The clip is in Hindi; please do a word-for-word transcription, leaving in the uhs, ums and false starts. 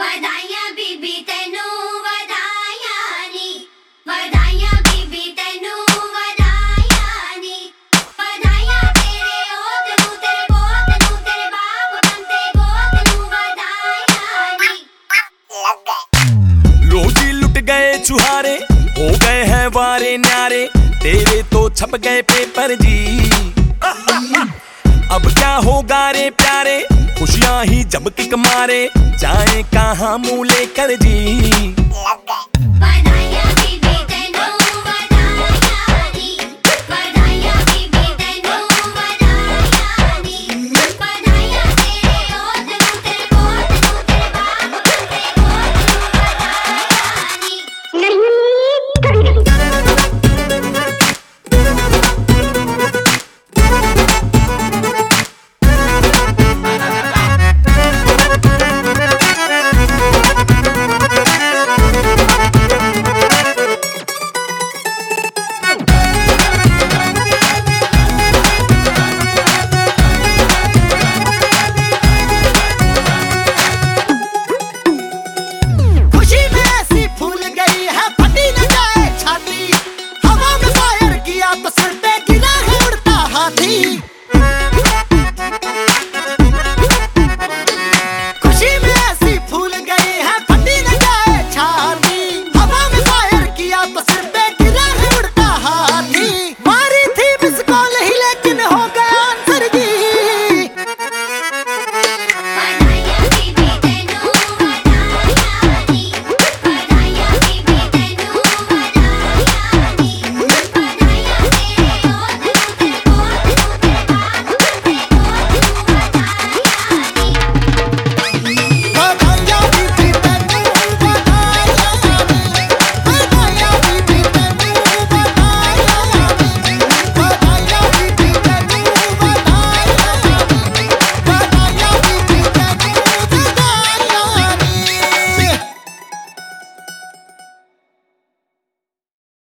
ਵਧਾਈਆਂ ਬੀਬੀ ਤੈਨੂੰ ਵਧਾਈਆਂ ਨੀ ਵਧਾਈਆਂ ਬੀਬੀ ਤੈਨੂੰ ਵਧਾਈਆਂ ਨੀ ਵਧਾਈਆਂ ਤੇਰੇ ਹੋਤ ਨੂੰ ਤੇਰੇ ਪੋਤ ਨੂੰ ਤੇਰੇ ਬਾਪ ਬੰਦੇ ਗੋਤ ਨੂੰ ਵਧਾਈਆਂ ਨੀ रोजी लुट गए छुहारे हो गए हैं वारे न्यारे तेरे तो छप गए पेपर जी अब क्या होगा रे प्यारे खुशियां ही जब किक मारे जाए कहाँ मुंह लेकर जी।